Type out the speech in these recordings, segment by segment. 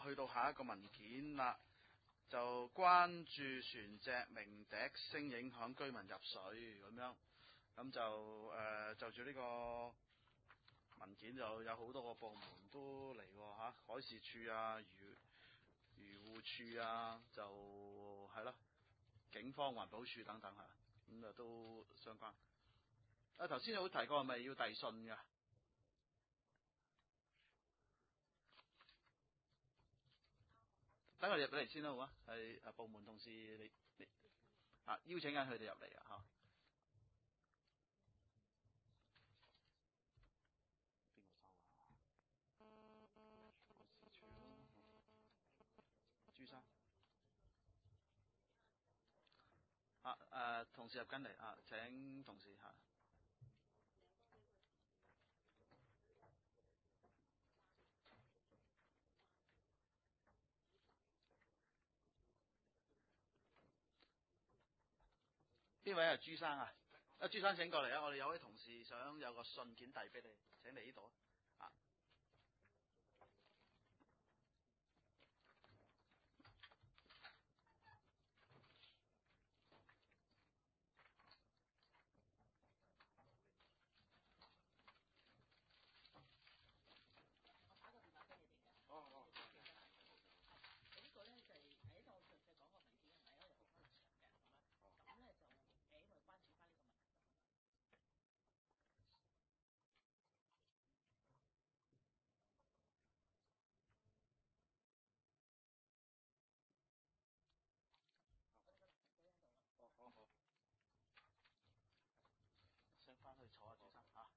去到下一個文件啦，就關注船隻鳴笛聲影響居民入水咁樣，咁就住呢個文件就有好多個部門都嚟喎嚇，海事處啊、漁護處啊，就係咯，警方、環保署等等嚇，咁啊都相關。頭先有提過係咪要遞信㗎？等佢哋入嚟先啦，好啊？係部門同事你邀請緊佢哋入嚟啊嚇。邊個收啊？海事處咯，朱生。同事入緊嚟啊！請同事嚇。邊位係朱生啊？朱生請過嚟啊！我哋有位同事想有個信件遞俾你，請嚟呢度啊！ 呢個咧就係喺度我詳細講個文件，唔係因為好長嘅咁樣，咁咧就因為關注翻呢個問題。 好。想翻去坐下朱生嚇。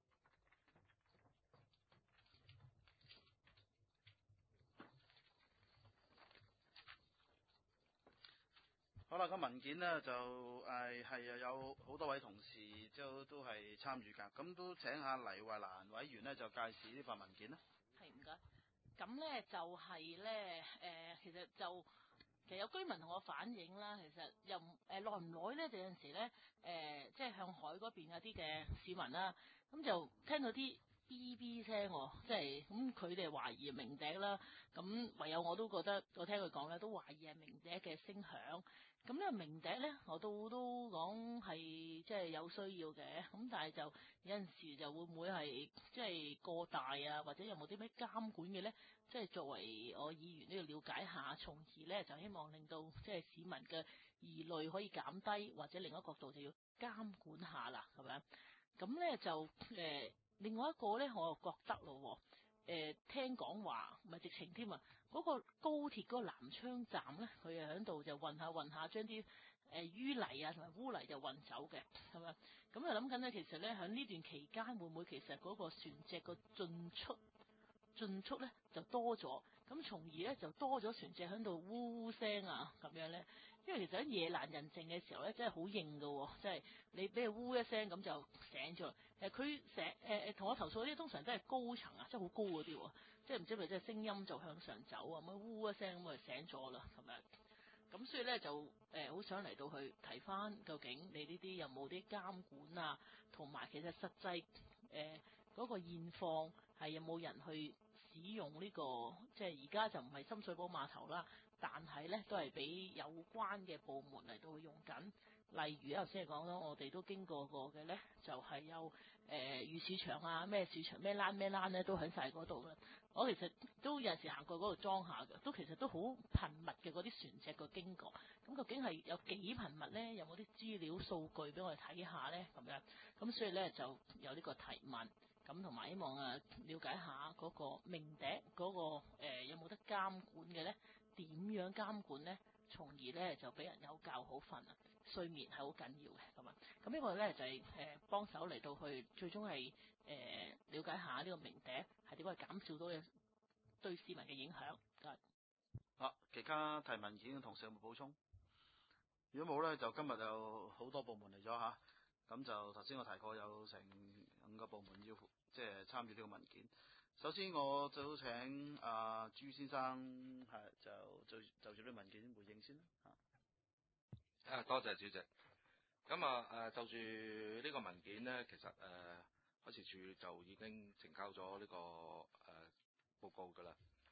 好啦，個文件呢就係有好多位同事都係參與㗎，咁都請下黎慧蘭委員呢就介紹呢份文件啦。 係唔該。咁咧就係咧其實有居民同我反映啦，其實又耐唔耐咧，就有陣時咧即係向海嗰邊有啲嘅市民啦，咁就聽到啲嗶嗶聲喎，即係咁佢哋懷疑鳴笛啦，咁唯有我都覺得我聽佢講咧，都懷疑係鳴笛嘅聲響。咁呢個鳴笛咧，我都講係即係有需要嘅，咁但係就有陣時就會唔會係即係過大啊，或者有冇啲咩監管嘅咧？即係作為我議員都要了解下，從而咧就希望令到即係市民嘅疑慮可以減低，或者另一個角度就要監管下啦，係咪？咁咧就另外一個咧，我又覺得咯，聽講話唔係直情添啊，嗰個高鐵嗰個南昌站咧，佢又喺度就運下，將啲淤泥啊同埋污泥就運走嘅，係咪？咁啊諗緊咧，其實咧喺呢段期間會唔會其實嗰個船隻個進出咧就多咗，咁從而咧就多咗船隻喺度嗚嗚聲啊咁樣咧，因為其實喺夜闌人靜嘅時候咧，真係好應㗎喎，即係你俾佢嗚一聲咁就醒咗。佢同我投訴嗰啲通常都係高層啊，即係好高嗰啲喎，即係唔知咪即係聲音就向上走啊，咁嗚一聲咁就醒咗啦咁樣。咁所以咧就好想嚟到去睇翻，究竟你呢啲有冇啲監管啊，同埋其實實際嗰個現況係有冇人去使用呢個，即係而家就唔係深水埗碼頭啦，但係咧都係俾有關嘅部門嚟到去用緊。例如頭先係講咗，我哋都經過嘅咧，就係有魚市場啊，咩市場咩欄咧都喺晒嗰度啦。我其實都有陣時行過嗰度裝下嘅，都其實都好頻密嘅嗰啲船隻個經過。咁究竟係有幾頻密咧？有冇啲資料數據俾我哋睇下咧？咁樣咁所以咧就有呢個提問，咁同埋希望了解下嗰個鳴笛嗰個有冇得監管嘅咧？點樣監管咧？從而咧就俾人有覺好瞓啊！睡眠係好緊要嘅咁啊！咁呢個咧就係幫手嚟到去，最終係了解下呢個鳴笛係點樣減少到嘅對市民嘅影響。 好，其他提文件嘅同事有冇補充？如果冇咧，就今日就好多部門嚟咗嚇，咁就頭先我提過有成5個部門要即係參與呢個文件。首先我就請朱先生就住呢個文件回應先啦嚇。 多謝主席。咁就住呢個文件呢，其實海事處就已經呈交咗呢個報告㗎啦。咁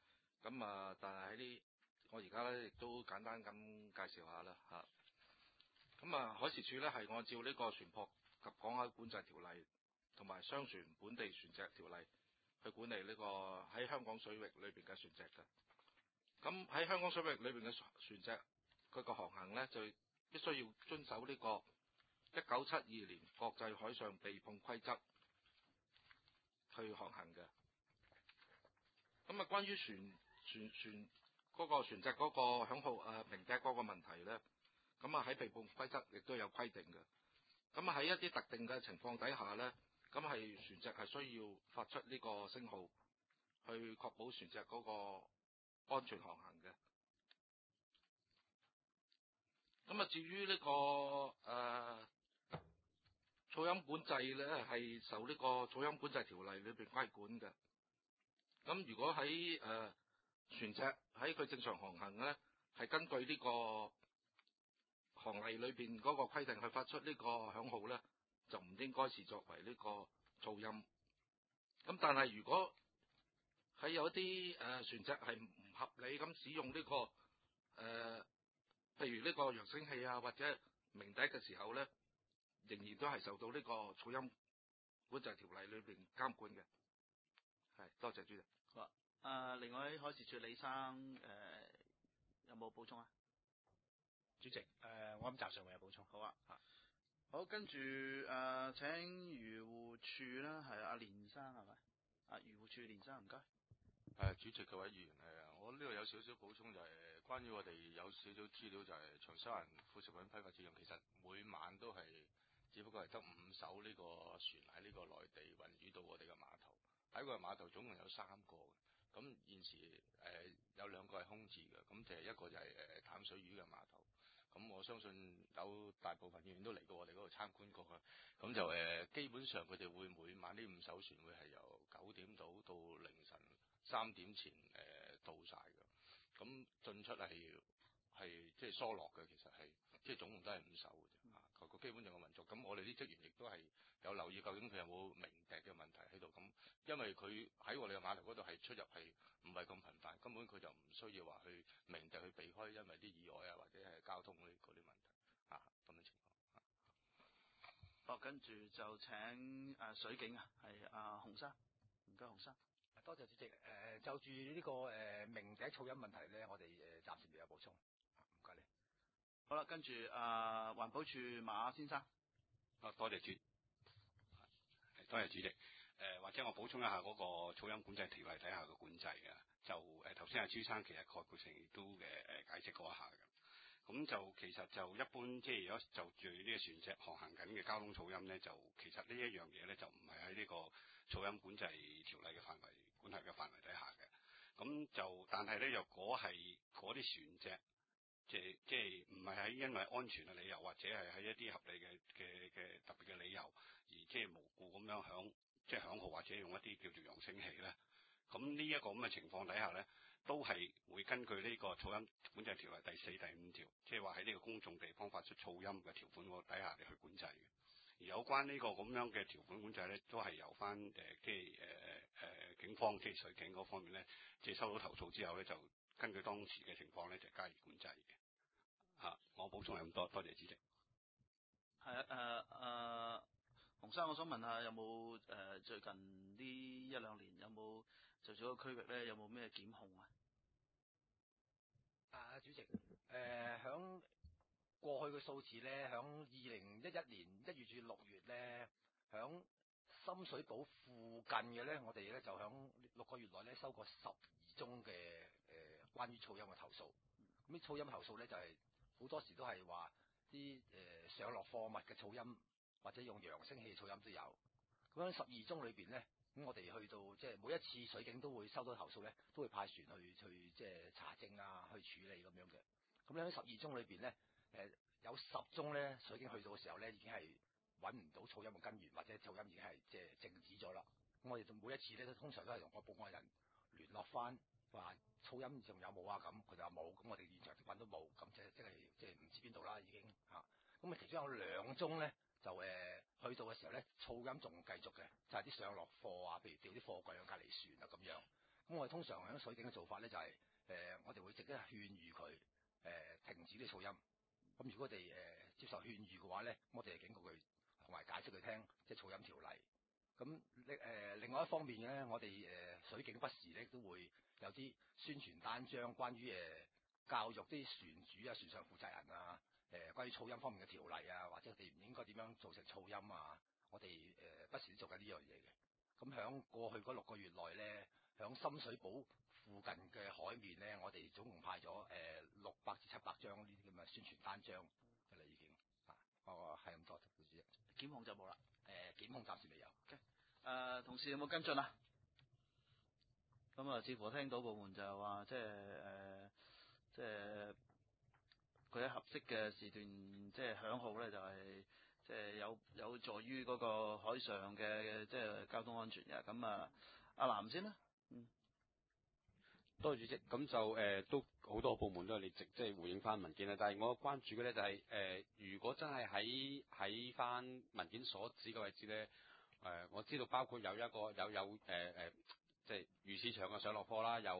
咁啊，但係喺呢，我而家咧亦都簡單咁介紹下啦嚇。咁啊，海事處咧係按照呢個船舶及港口管制條例同埋商船本地船隻條例去管理呢個喺香港水域裏邊嘅船隻嘅。咁喺香港水域裏邊嘅船隻，佢個航行咧就必須要遵守呢個1972年國際海上避碰規則去航行嘅。咁啊，關於船嗰個船隻嗰個響號鳴笛嗰個問題咧，咁啊喺避碰規則亦都有規定嘅。咁啊喺一啲特定嘅情況底下咧，咁係船隻係需要發出呢個聲號，去確保船隻嗰個安全航行嘅。咁啊，至於呢個噪音管制咧，係受呢個噪音管制條例裏邊規管嘅。咁如果喺船隻喺佢正常航行咧，係根據呢個航例裏邊嗰個規定去發出呢個響號咧，就唔應該視作為呢個噪音。咁但係如果喺有一啲船隻係唔合理咁使用呢個譬如呢個揚聲器啊或者鳴笛嘅時候咧，仍然都係受到呢個噪音管制條例裏邊監管嘅。係，多謝主席。 好啊。另外海事處李生有冇補充啊？ 主席，我諗暫時未有補充。 好啊。好，跟住請漁護處啦，係阿連生係咪？漁護處連生，唔該。 主席各位議員，我呢度有少少補充，就係關於我哋有少少資料，就係長沙灣副食品批發市場，其實每晚都係只不過係得5艘呢個船喺呢個內地運魚到我哋嘅碼頭，喺個碼頭總共有3個嘅，咁現時有2個係空置嘅，咁就係一個就係淡水魚嘅碼頭。咁我相信有大部分議員都嚟過我哋嗰度參觀過啦。咁就基本上佢哋會每晚呢5艘船會係由9點到凌晨3點前到晒嘅。咁進出係即係疏落嘅，其實係即係總共都係5艘嘅啫。個基本上嘅運作。咁我哋啲職員亦都係有留意究竟佢有冇鳴笛嘅問題喺度。咁因為佢喺我哋嘅碼頭嗰度係出入係唔係咁頻繁，根本佢就唔需要話去鳴笛去避開因為啲意外啊或者係交通嗰啲問題咁嘅情況。 好，跟住就請水警係洪生，唔該洪生。 多謝主席。就住呢個鳴笛噪音問題咧，我哋暫時未有補充。唔該你。 好啦，跟住環保署馬先生。 多謝主席。或者我補充一下嗰個噪音管制條例底下嘅管制嘅，就頭先阿朱生其實概括性亦都解釋過一下嘅。咁就其實就一般即係如果就住呢個船隻航行緊嘅交通噪音咧，就其實呢一樣嘢咧就唔係喺呢個噪音管制條例嘅管轄嘅範圍底下嘅。咁就但係咧，若果係嗰啲船隻即係唔係喺因為安全嘅理由或者係喺一啲合理嘅特別嘅理由而即係無故咁樣響號或者用一啲叫做揚聲器咧，咁呢一個咁嘅情況底下咧，都係會根據呢個噪音管制條例第4、第5條，即係話喺呢個公眾地方發出噪音嘅條款個底下嚟去管制嘅。而有關呢個咁樣嘅條款管制咧，都係由翻警方即係水警嗰方面咧，即係收到投訴之後咧，就根據當時嘅情況咧，就加以管制嘅。我補充係咁多，多謝主席。 係洪生，我想問下有冇最近呢1-2年有冇就住個區域咧有冇咩檢控啊？ 主席，響過去嘅數字咧，響2011年1月至6月咧，響深水埗附近嘅咧，我哋咧就響6個月內咧收過12宗嘅關於噪音嘅投訴。咁啲噪音投訴咧就係好多時都係話啲上落貨物嘅噪音，或者用揚聲器噪音都有。咁喺12宗裏邊咧，咁我哋去到即係每一次水警都會收到投訴咧，都會派船去即係查證啊，去處理咁樣嘅。咁喺12宗裏邊咧，有10宗咧，水警去到嘅時候咧，已經係揾唔到噪音嘅根源，或者噪音已經係即係靜止咗啦。咁我哋就每一次咧，都通常都係同個報案人聯絡翻，話噪音仲有冇啊？咁佢就話冇，咁我哋現場揾到冇，咁即係唔知邊度啦已經嚇。咁其中有2宗咧，就去到嘅時候咧，噪音仲繼續嘅，就係啲上落貨啊，譬如掉啲貨櫃喺隔離船啊咁樣。 咁我哋通常喺水警嘅做法咧就係、我哋會直接勸喻佢停止啲噪音。咁如果佢哋接受勸喻嘅話咧，我哋係警告佢同埋解釋佢聽，即係噪音條例。咁另外一方面咧，我哋水警不時咧都會有啲宣傳單張，關於教育啲船主啊、船上負責人啊，關於噪音方面嘅條例啊，或者佢哋唔應該點樣造成噪音啊，我哋不時都做緊呢樣嘢嘅。咁響過去嗰6個月內咧，響深水埗附近嘅海面咧，我哋總共派咗600至700張呢啲咁嘅宣傳單張嘅啦，已經啊，我係咁多，主席。 檢控就冇啦。 檢控暫時未有。 同事有冇跟進啊？咁啊，似乎聽到部門就係話，即係佢喺合適嘅時段，即係響號咧，就係即係有助於嗰個海上嘅即係交通安全嘅。咁啊，阿南先啦。 多謝主席。咁就都好多部門都係你即係回應翻文件啦。但係我關注嘅咧就係如果真係喺翻文件所指嘅位置咧，我知道包括有一個即係魚市場嘅上落貨啦，有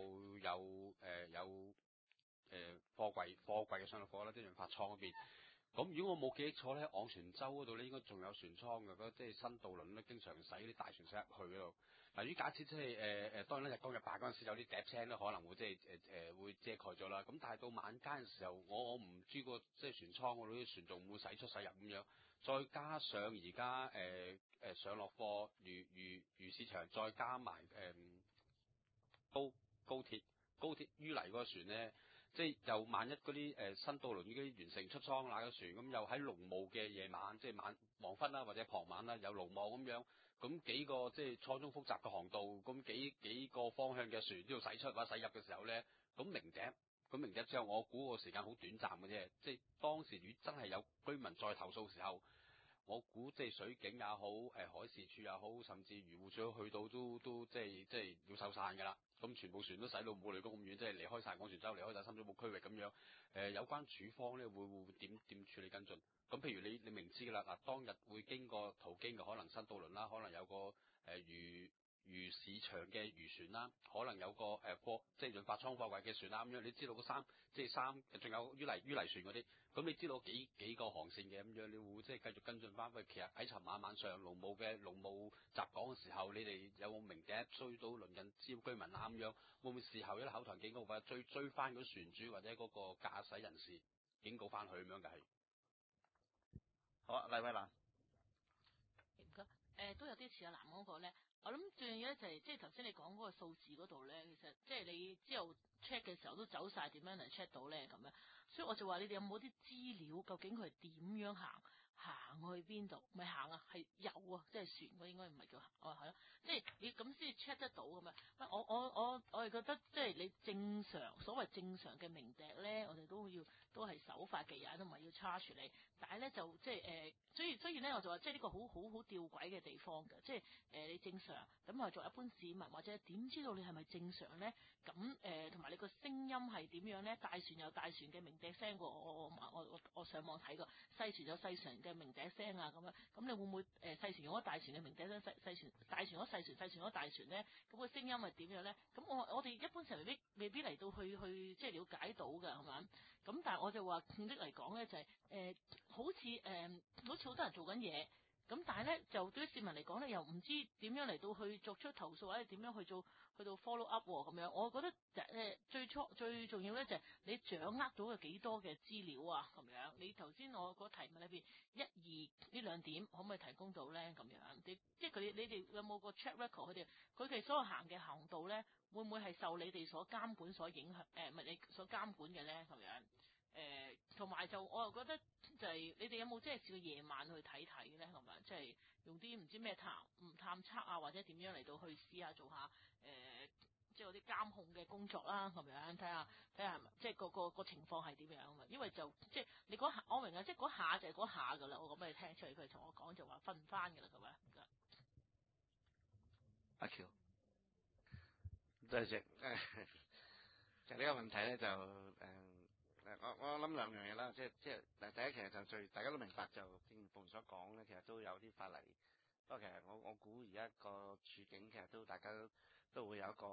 貨櫃嘅上落貨啦，即係潤發倉嗰邊。咁如果我冇記憶錯咧，昂船洲嗰度咧應該仲有船倉嘅，即係新渡輪咧經常使啲大船駛入去嗰度。嗱，如果假設即係當然咧日光日白嗰陣時有啲笛聲咧，可能會即係會遮蓋咗啦。咁但係到晚間嘅時候，我唔知個即係船倉嗰度啲船仲會唔會駛出駛入咁樣。再加上而家上落貨魚市場，再加埋高鐵淤泥嗰個船咧，即係又萬一嗰啲新渡輪已經完成出倉那個船，咁又喺濃霧嘅夜晚，即係黃昏啦或者傍晚啦，有濃霧咁樣，咁幾個即係錯綜複雜嘅航道，咁幾個方向嘅船都要駛出或者駛入嘅時候咧，咁鳴笛之後，我估個時間好短暫嘅啫，即係當時如果真係有居民再投訴嘅時候，我估即係水警也好，海事處也好，甚至漁護署去到都即係要收散㗎啦。咁全部船都駛到冇雷公咁遠，即係離開晒昂船洲，離開晒深水埗區域咁樣。有關處方咧會點處理跟進？咁譬如你明知㗎啦，嗱當日會途經嘅可能新渡輪啦，可能有個魚市場嘅漁船啦，可能有個即係潤發倉貨櫃嘅船啦咁樣。你知道仲有淤泥船嗰啲，咁你知道幾個航線嘅咁樣，你會即係繼續跟進翻？喂，其實喺尋晚晚上濃霧襲港嘅時候，你哋有冇鳴笛追到鄰近滋擾居民啊咁樣？會唔會事後一啲口頭警告或者追翻嗰船主或者嗰個駕駛人士警告翻佢咁樣嘅係？ 好啊，黎慧蘭。 都有啲似阿南嗰個咧，我諗最重要咧就係即係頭先你講嗰個數字嗰度咧，其實即係你之後 check 嘅時候都走晒點樣嚟 check 到咧咁樣，所以我就話你哋有冇啲資料，究竟佢係點樣行去邊度？唔係行啊，係遊啊，即係船嗰應該唔係叫行，係咯，即係你咁先 check 得到咁樣。我係覺得即係你正常所謂正常嘅鳴笛咧，我哋都係守法嘅人，同埋要 charge 你。但係咧就即係所以咧我就話即係呢個好吊詭嘅地方嘅，即係你正常咁啊，作為一般市民或者點知道你係咪正常咧？咁同埋你個聲音係點樣咧？大船有大船嘅鳴笛聲喎，我上網睇過，細船有細船嘅鳴笛聲啊咁樣，咁你會唔會細船用咗大船嘅鳴笛聲，細船大船用咗細船，細船用咗大船咧？咁個聲音係點樣咧？咁我哋一般上未必嚟到去即係了解到㗎，係嘛？咁但係我就話正式嚟講咧，就係好似好多人做緊嘢。咁但係咧，就對於市民嚟講咧，又唔知點樣嚟到去作出投訴或者點樣去到 follow up 咁樣。我覺得最重要咧就係你掌握到嘅幾多嘅資料啊咁樣。你頭先我個題目裏邊1、2呢兩點可唔可以提供到咧咁樣？即係你哋有冇個 check record？佢哋所有行嘅航道咧，會唔會係受你哋所監管所影響？唔係你所監管嘅咧咁樣？同埋就我又覺得就係你哋有冇即係試過夜晚去睇睇咧，係咪？即係用啲唔知咩探測啊，或者點樣嚟到去試下做下即係嗰啲監控嘅工作啦，咁樣睇下即係個情況係點樣啊？因為就即係你嗰下，我明啊，即係嗰下就係嗰下噶啦。我咁俾你聽出嚟，佢同我講就話分唔翻噶啦，咁樣。 阿喬， 多謝。就呢個問題咧就我諗兩樣嘢啦，即係第一，其實就大家都明白，就正如部門所講咧，其實都有啲法例。不過其實我估而家個處境其實都大家都會有一個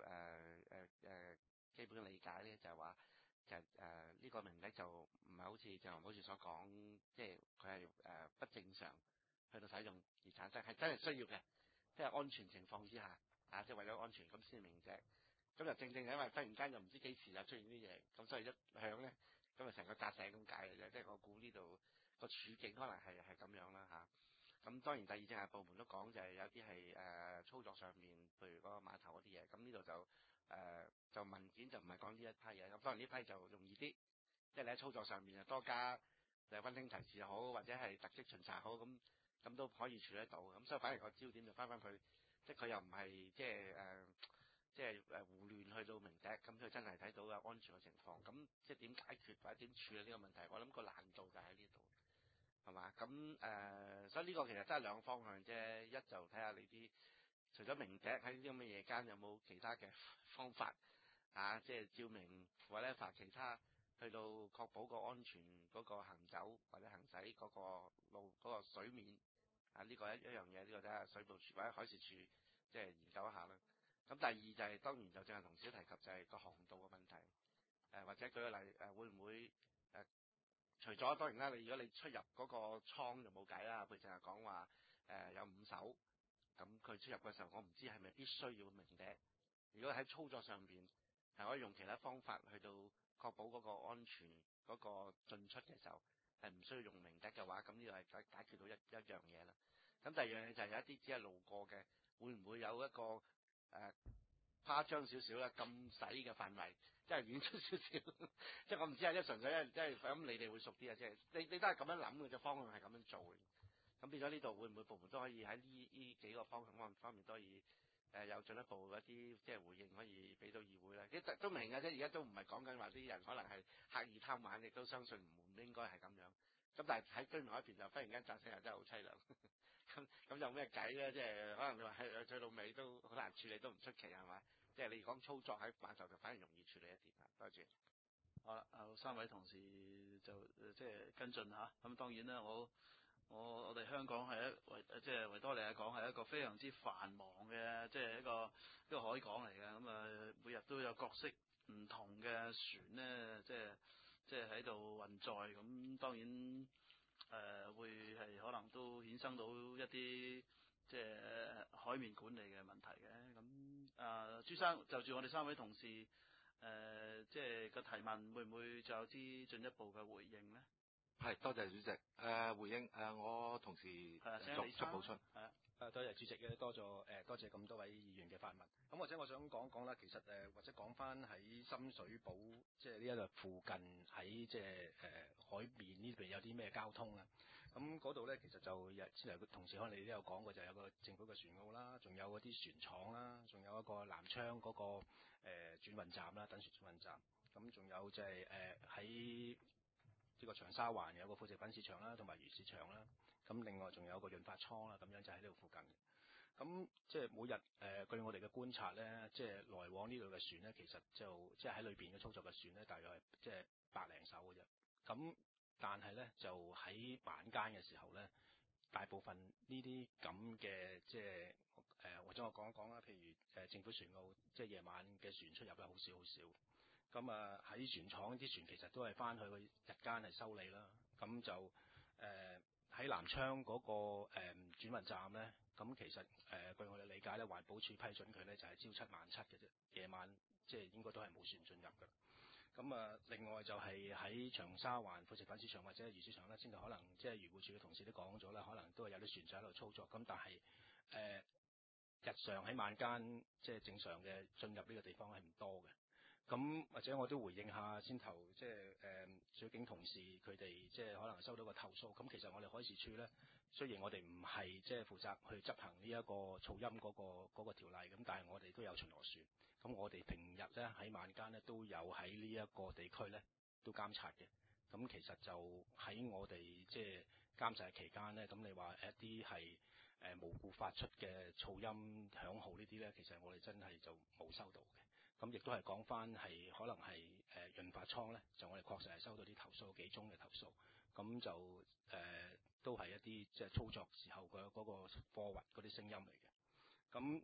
基本嘅理解咧，就係話其實呢個鳴笛就唔係好似鄭王寶樹所講，即係佢係不正常去到使用而產生，係真係需要嘅，即係安全情況之下即係為咗安全咁先鳴笛。咁就正正因為忽然間又唔知幾時又出現啲嘢，咁所以一響咧，咁就成個扎醒咁解嘅啫。即係我估呢度個處境可能係咁樣啦嚇。咁當然第二政策部門都講就係有啲係操作上面，譬如嗰個碼頭嗰啲嘢。咁呢度就文件就唔係講呢一批嘢。咁當然呢批就容易啲，即係你喺操作上面多加溫馨提示好，或者係突擊巡查好，咁都可以處理得到。咁所以反而個焦點就翻去，即係佢又唔係即係胡亂去到鳴笛，咁佢真係睇到有安全嘅情況。咁即係點解決或者點處理呢個問題？我諗個難度就喺呢度。係嘛？咁所以呢個其實真係兩個方向啫。一就睇下你啲除咗鳴笛喺呢啲咁嘅夜間有冇其他嘅方法即係照明或者發其他去到確保個安全嗰個行走或者行駛嗰個路嗰個水面呢個一樣嘢，呢個睇下水務署或者海事處即係研究一下啦。咁第二就係當然就正係同小提及就係個航道嘅問題或者舉個例會唔會除咗當然啦，如果你出入嗰個倉就冇計啦，佢淨係講話有5艘，咁佢出入嘅時候，我唔知係咪必須要鳴笛。如果喺操作上邊係可以用其他方法去到確保嗰個安全嗰個進出嘅時候係唔需要用鳴笛嘅話，咁呢個係解決到一樣嘢啦。咁第二樣嘢就係有一啲只係路過嘅，會唔會有一個誇張少少啦，禁駛嘅範圍，即係遠出少少，即係我唔知係純粹即係咁，你哋會熟啲啊，即係你都係咁樣諗嘅啫，方向係咁樣做嘅。咁變咗呢度會唔會部門都可以喺呢幾個方面都可以有進一步一啲即係回應，可以俾到議會咧？其實都明嘅啫，而家都唔係講緊話啲人可能係刻意貪玩，亦都相信唔應該係咁樣。咁但係喺居民嗰邊就忽然間扎醒，又真係好凄涼。咁有咩計咧？即係可能你話去到尾都好難處理，都唔出奇係嘛？即係你講操作喺碼頭就反而容易處理一啲啊。多謝。 好啦，3位同事就即係跟進下。咁當然啦，我哋香港係即係維多利亞港係一個非常之繁忙嘅，即係一個海港嚟嘅。咁每日都有各式唔同嘅船咧，即係喺度運載。咁當然會係可能都衍生到一啲即係海面管理嘅問題嘅。咁朱生就住我哋3位同事即係個提問，會唔會就有啲進一步嘅回應咧？ 係，多謝主席。回應我同事作出補充。 多謝主席嘅，多謝咁多位議員嘅發問。咁或者我想講講啦，其實或者講翻喺深水埗即係呢一度附近喺即係海面呢邊有啲咩交通啦。咁嗰度咧其實就先嚟同事可能你都有講過，就有個政府嘅船澳啦，仲有嗰啲船廠啦，仲有一個南昌嗰個轉運站啦，等船轉運站。咁仲有就係喺呢個長沙灣有個副食品市場啦，同埋魚市場啦。咁另外仲有個潤發倉啦，咁樣就喺呢度附近嘅。咁即係每日據我哋嘅觀察咧，即係來往呢度嘅船咧，其實就即係喺裏邊嘅操作嘅船咧，大約係即係100零艘嘅啫。咁但係咧就喺晚間嘅時候咧，大部分呢啲咁嘅即係或者我講一講啦，譬如政府船澳即係夜晚嘅船出入咧，好少好少。咁喺船廠啲船其實都係翻去日間係修理啦。咁就喺南昌嗰個轉運站咧，咁其實據我哋理解咧，環保署批准佢咧就係朝7晚7嘅啫，夜晚即係應該都係冇船進入㗎。咁另外就係喺長沙灣副食品市場或者魚市場咧，先至可能即係漁護署嘅同事都講咗啦，可能都係有啲船就喺度操作。咁但係日常喺晚間即係正常嘅進入呢個地方係唔多嘅。咁或者我都回應下先頭，即係水警同事佢哋即係可能收到個投訴。咁其實我哋海事處咧，雖然我哋唔係即係負責去執行呢一個噪音嗰個條例，咁但係我哋都有巡邏船。咁我哋平日咧喺晚間咧都有喺呢一個地區咧都監察嘅。咁其實就喺我哋即係監察期間咧，咁你話一啲係無故發出嘅噪音響號呢啲咧，其實我哋真係就冇收到嘅。咁亦都係講翻係可能係潤發倉咧，就我哋確實係收到啲投訴，幾宗嘅投訴。咁就都係一啲即係操作時候嘅嗰個貨運嗰啲聲音嚟嘅。咁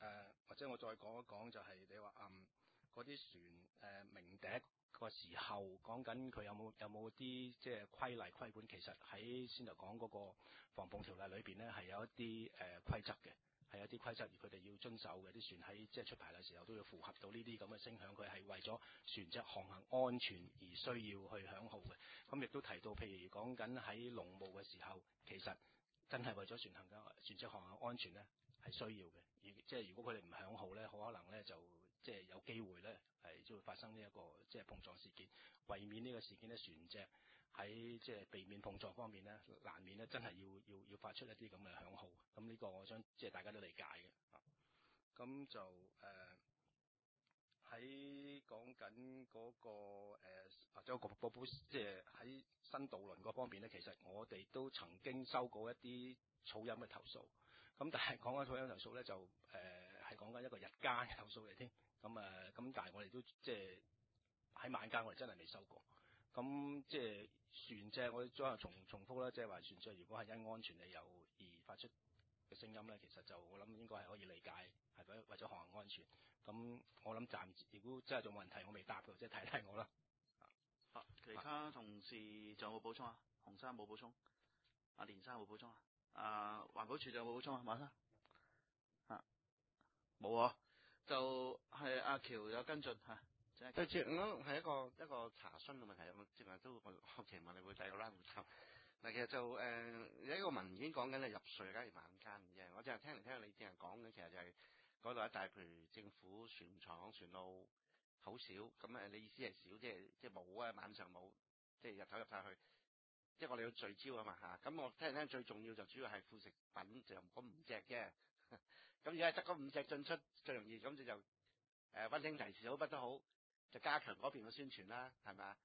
或者我再講一講就係你話嗰啲船鳴笛個時候，講緊佢有冇啲即係規例規管，其實喺先頭講嗰個防暴條例裏邊咧係有一啲規則嘅，係有啲規則而佢哋要遵守嘅。啲船喺即係出牌嘅時候都要符合到呢啲咁嘅聲響，佢係為咗船隻航行安全而需要去響號嘅。咁亦都提到，譬如講緊喺農務嘅時候，其實真係為咗船隻航行安全咧係需要嘅。即係如果佢哋唔響號咧，好可能咧就即係有機會咧係就會發生呢一個即係碰撞事件。為免呢個事件咧，船隻喺即係避免碰撞方面咧，難免咧真係要發出一啲咁嘅響號。咁呢個我想即係大家都理解嘅。咁就喺講緊嗰個或者個即係喺新渡輪嗰方面咧，其實我哋都曾經收過一啲噪音嘅投訴。咁但係講緊噪音投訴咧，就係講緊一個日間嘅投訴嚟添。咁但係我哋都即係喺晚間我哋真係未收過。咁即係船隻，我哋再重複啦，即係話船隻如果係因安全理由而發出嘅聲音咧，其實就我諗應該係可以理解，係為咗航行安全。咁我諗暫時如果真係仲有問題，我未答嘅，即係睇睇我啦。 其他同事仲有冇補充啊？洪生冇補充，阿連生冇補充啊？環保署仲有冇補充啊？馬生冇啊，就係阿喬有跟進嚇。 對住我係一個查詢嘅問題，我正話都我期望你會第二個 round 答。嗱，其實就有一個文件講緊係入睡梗係晚間嘅，我淨係聽嚟聽去你淨係講嘅，其實就係嗰度一帶，譬如政府船廠、船路好少，咁你意思係少，即係冇啊，晚上冇，即係日頭入晒去，即係我哋要聚焦啊嘛嚇。咁我聽嚟聽去最重要就主要係副食品，就嗰5隻啫。咁而家得嗰5隻進出最容易，咁就溫馨提示好不都好，就加強嗰邊嘅宣傳啦，係咪啊？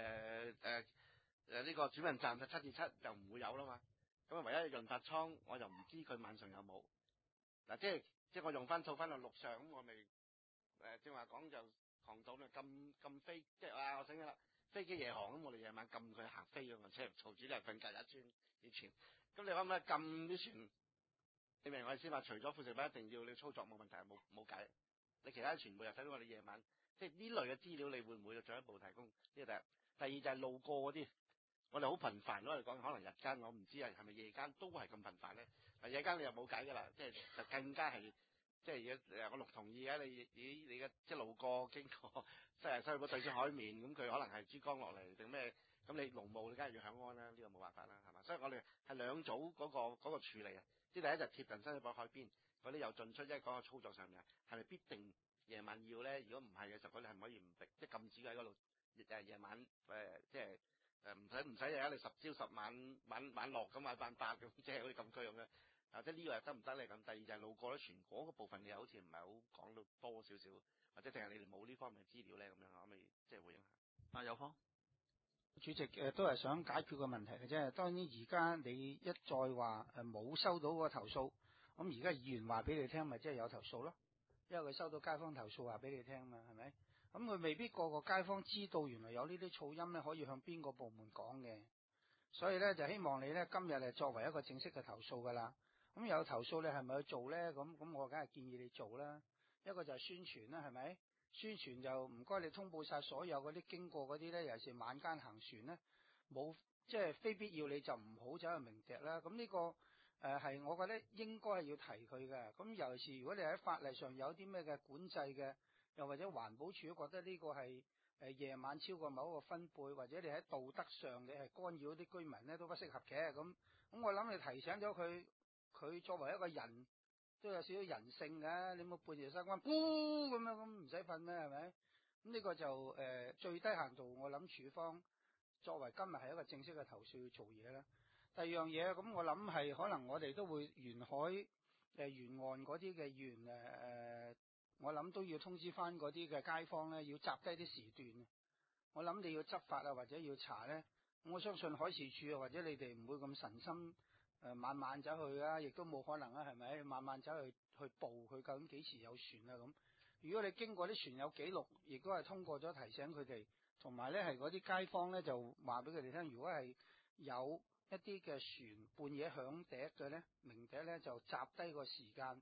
呢個轉運站就7至7就唔會有啦嘛。咁唯一潤發倉我就唔知佢晚上有冇。嗱，即係我用套翻落陸上，咁我咪正話講就航道咧禁飛，即係我醒起啦，飛機夜航咁，我哋夜晚禁佢行飛㗎嘛，即係嘈住嚟瞓覺一村以前。咁你可唔可以禁啲船？你明我意思嘛？除咗副食品一定要你操作冇問題，冇計。你其他全部又睇到我哋夜晚，即係呢類嘅資料，你會唔會進一步提供？呢個第一。第二就係路過嗰啲，我哋好頻繁咯。我哋講可能日間，我唔知係咪夜間都係咁頻繁咧。夜間你又冇計㗎啦，即係就更加係即係我陸同意嘅。你嘅即係路過經過西灣河對出海面，咁佢可能係珠江落嚟定咩？咁你農務你梗係要響安啦，呢個冇辦法啦，係嘛？所以我哋係兩組嗰個處理啊。即係第一就貼近新水埗海邊嗰啲有進出，即係講個操作上面係咪必定夜晚要咧？如果唔係嘅時候，嗰啲係唔可以唔即係禁止喺嗰度夜晚即係唔使你10朝10晚落咁晚8咁，即係好似禁區咁樣。即係呢個又得唔得咧？咁第二就係路過咗船嗰個部分，你又好似唔係好講到多少少，或者定係你哋冇呢方面嘅資料咧？咁樣可唔可以即係回應下？ 有方主席都係想解決個問題嘅啫。當然而家你一再話冇收到個投訴，咁而家議員話俾你聽，咪即係有投訴咯。因為佢收到街坊投訴話俾你聽嘛，係咪？咁佢未必個個街坊知道原來有呢啲噪音咧，可以向邊個部門講嘅。所以咧就希望你咧今日係作為一個正式嘅投訴㗎啦。咁有投訴你係咪去做咧？咁我梗係建議你做啦。一個就係宣傳啦，係咪？宣傳就唔該你通報晒所有嗰啲經過嗰啲咧，尤其是晚間行船咧，冇即係非必要你就唔好走去鳴笛啦。咁呢個係我覺得應該係要提佢嘅。咁尤其是如果你喺法例上有啲咩嘅管制嘅，又或者環保署覺得呢個係夜晚超過某一個分貝，或者你喺道德上你係干擾啲居民咧都不適合嘅。咁我諗你提醒咗佢，佢作為一個人都有少少人性嘅，你冇半夜三更咕咁樣咁唔使瞓咩？係咪？咁呢個就最低限度，我諗署方作為今日係一個正式嘅投訴要做嘢啦。第二樣嘢咁，我諗係可能我哋都會沿海沿岸嗰啲嘅議員我諗都要通知翻嗰啲嘅街坊咧，要集低啲時段。我諗你要執法啊，或者要查咧，我相信海事處啊，或者你哋唔會咁神心。晚晚走去啊，亦都冇可能啊，係咪？晚晚走去報佢究竟幾時有船啊咁。如果你經過啲船有記錄，亦都係通過咗提醒佢哋，同埋咧係嗰啲街坊咧就話俾佢哋聽，如果係有一啲嘅船半夜響笛嘅咧，鳴笛咧就集低個時間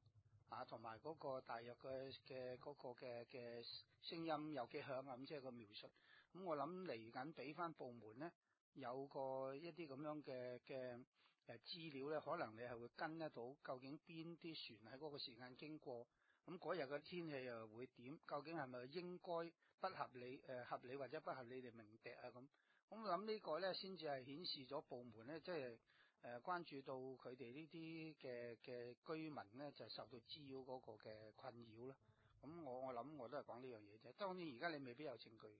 同埋嗰個大約嘅嗰個嘅聲音有幾響啊，咁即係個描述。咁我諗嚟緊俾翻部門咧，有個一啲咁樣嘅資料咧，可能你係會跟得到究竟邊啲船喺嗰個時間經過，咁嗰日嘅天氣又會點？究竟係咪應該不合理合理或者不合理嚟鳴笛啊咁？咁我諗呢個咧先至係顯示咗部門咧，即係關注到佢哋呢啲嘅居民咧，就受到滋擾嗰個嘅困擾啦。咁我諗我都係講呢樣嘢啫。當然而家你未必有證據。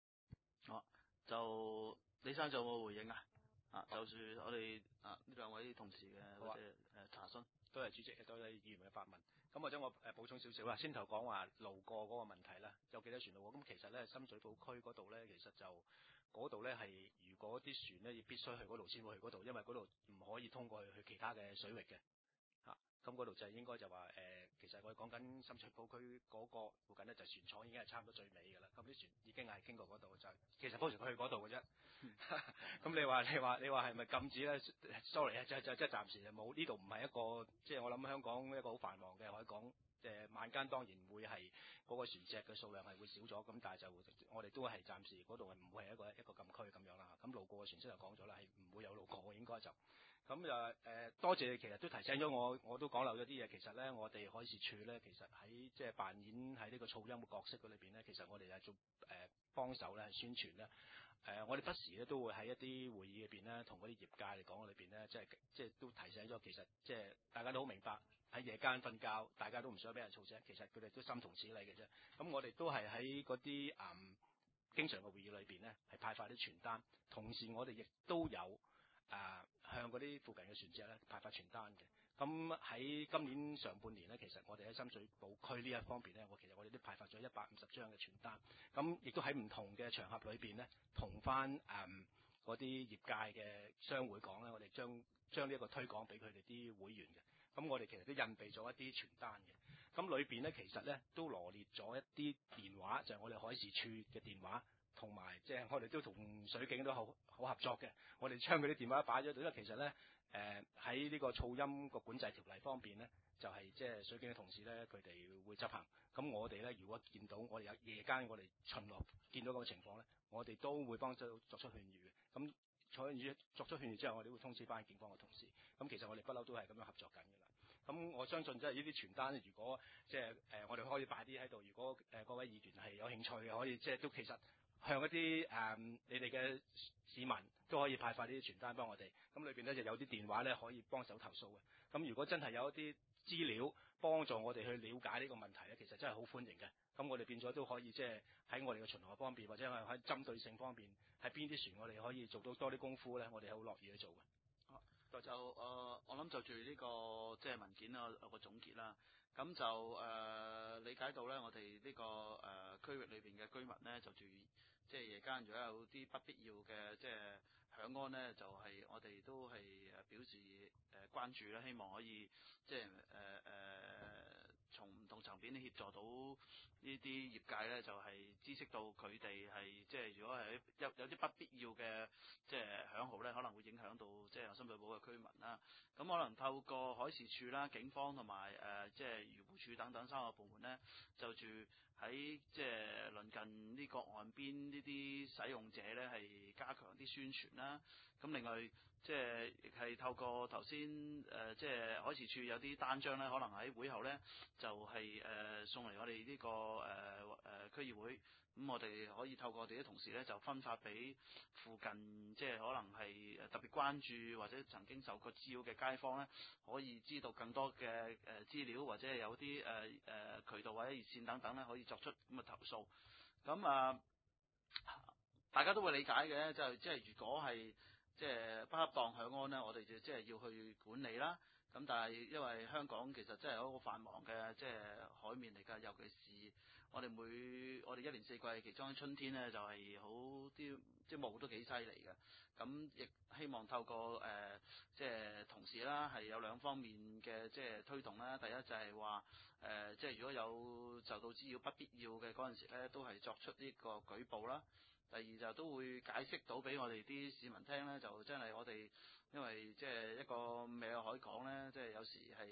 就李生就有冇回應啊？就住我哋呢兩位同事嘅或者查詢。 多謝主席，多謝議員嘅發問。咁或者我補充少少啦。先頭講話路過嗰個問題啦，有幾多船路過？咁其實咧深水埗區嗰度咧，其實就嗰度咧係如果啲船咧要必須去嗰度先會去嗰度，因為嗰度唔可以通過去其他嘅水域嘅。咁嗰度就應該就話其實我哋講緊深水埗區嗰個附近咧，就船廠已經係差唔多最尾㗎啦。咁啲船已經係經過嗰度，就其實嗰時佢去嗰度嘅啫。咁你話係咪禁止咧？sorry 啊，即係暫時就冇。呢度唔係一個即係我諗香港一個好繁忙嘅海港。晚間當然會係嗰個船隻嘅數量係會少咗，咁但係就我哋都係暫時嗰度係唔會係一個禁區咁樣啦。咁路過嘅船先就講咗啦，係唔會有路過嘅應該就。咁多謝，其實都提醒咗我都講漏咗啲嘢。其實咧，我哋海事處咧，其實喺即係扮演喺呢個噪音嘅角色嗰裏邊咧，其實我哋係做幫手咧，係宣傳咧。我哋不時咧都會喺一啲會議裏邊咧，同嗰啲業界嚟講裏邊咧，即係都提醒咗，其實即係大家都好明白喺夜間瞓覺，大家都唔想俾人嘈醒，其實佢哋都心同此理嘅啫。咁我哋都係喺嗰啲經常嘅會議裏邊咧，係派發啲傳單，同時我哋亦都有向嗰啲附近嘅船隻咧派發傳單嘅。咁喺今年上半年咧，其實我哋喺深水埗區呢一方面咧，其實我哋都派發咗150張嘅傳單。咁亦都喺唔同嘅場合裏邊咧，同翻嗰啲業界嘅商會講咧，我哋將呢一個推廣俾佢哋啲會員嘅。咁我哋其實都印備咗一啲傳單嘅。咁裏邊咧，其實咧都羅列咗一啲電話，就係我哋海事處嘅電話，同埋即係我哋都同水警都好合作嘅。我哋將佢啲電話擺咗度，因為其實咧喺呢個噪音個管制條例方面咧，就係即係水警嘅同事咧，佢哋會執行。咁我哋咧，如果見到我哋有夜間我哋巡邏見到咁嘅情況咧，我哋都會幫手作出勸喻嘅。咁作出勸喻之後，我哋會通知翻警方嘅同事。咁其實我哋不嬲都係咁樣合作緊嘅啦。咁我相信即係呢啲傳單，如果即係我哋可以擺啲喺度，如果各位議員係有興趣嘅，可以即係都其實向一啲你哋嘅市民都可以派發呢啲傳單幫我哋。咁裏邊咧就有啲電話咧可以幫手投訴嘅。咁如果真係有一啲資料幫助我哋去了解呢個問題咧，其實真係好歡迎嘅。咁我哋變咗都可以即係喺我哋嘅巡邏方面，或者係喺針對性方面，喺邊啲船我哋可以做到多啲功夫咧，我哋係好樂意去做嘅。 就我諗就住呢個即係文件啊有個總結啦。咁就理解到咧，我哋呢個區域裏邊嘅居民咧，就住即係夜間如果有啲不必要嘅即係響安咧，就係我哋都係表示關注啦，希望可以即係從唔同層面協助到呢啲業界咧，就係知悉到佢哋係即係如果係有啲不必要嘅即係響號咧，可能會影響到即係深水埗嘅居民啦。咁可能透過海事處啦、警方同埋即係漁護署等等3個部門咧，就住喺即係鄰近呢個岸邊呢啲使用者咧，係加強啲宣傳啦。咁另外即係亦係透過頭先即係海事處有啲單張咧，可能喺會後咧就係送嚟我哋呢個區議會。咁我哋可以透過我哋啲同事咧，就分發俾附近即係可能係特別關注或者曾經受過滋擾嘅街坊咧，可以知道更多嘅資料，或者係有啲渠道或者熱線等等咧，可以作出咁嘅投訴。咁大家都會理解嘅，就即係如果係即係不恰當響安咧，我哋就即係要去管理啦。咁但係因為香港其實真係好繁忙嘅即係海面嚟㗎，尤其是我哋一年四季其中喺春天咧，就係好啲霧都幾犀利嘅。咁亦希望透過即係同事啦，係有兩方面嘅即係推動啦。第一就係話即係如果有受到滋擾不必要嘅嗰陣時咧，都係作出呢個舉報啦。第二就都會解釋到俾我哋啲市民聽咧，就真係我哋因為即係一個未有海港咧，即係有時係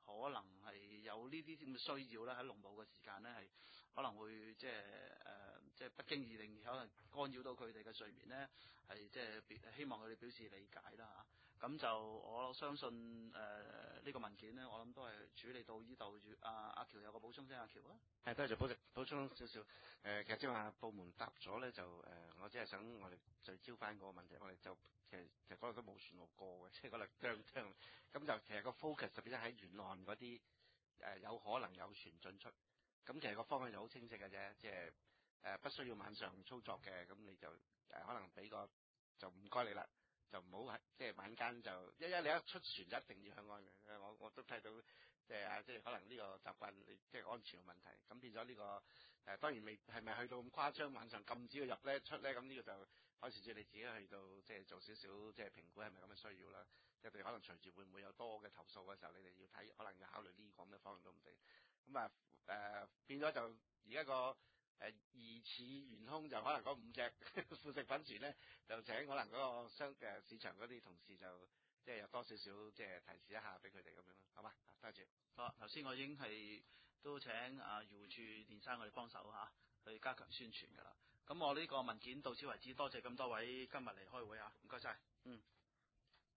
可能係有呢啲咁嘅需要咧，喺農務嘅時間咧係可能會即係不經意令可能干擾到佢哋嘅睡眠咧，係即係希望佢哋表示理解啦嚇。咁就我相信呢個文件咧，我諗都係處理到呢度。阿喬有個補充先，阿喬啊。 係，多謝補充少少。其實即係話部門答咗咧，就我只係想我哋聚焦翻嗰個問題，我哋就其實嗰度都冇船路過嘅，即係嗰度咁就其實個 focus 就變咗喺沿岸嗰啲有可能有船進出，咁其實個方向就好清晰嘅啫，即係不需要晚上操作嘅，咁你就可能俾個就唔該你啦，就唔好即係晚間就你一出船就一定要向岸嘅，我都睇到。即係可能呢個習慣，即係安全嘅問題，咁變咗呢個當然未係咪去到咁誇張，晚上禁止佢入咧出咧，咁呢個就海事處你自己去到即係做少少即係評估係咪咁嘅需要啦。即係可能隨住會唔會有多嘅投訴嘅時候，你哋要睇，可能要考慮呢個咁嘅方向都唔定。咁變咗就而家個疑似元兇就可能嗰5隻副食品船咧，就請可能嗰個市場嗰啲同事就。即係有多少少即係提示一下俾佢哋咁樣咯，好嘛？多謝。 好，頭先我已經係都請漁護處連生我哋幫手嚇，去加強宣傳㗎啦。咁我呢個文件到此為止，多謝咁多位今日嚟開會嚇，唔該晒。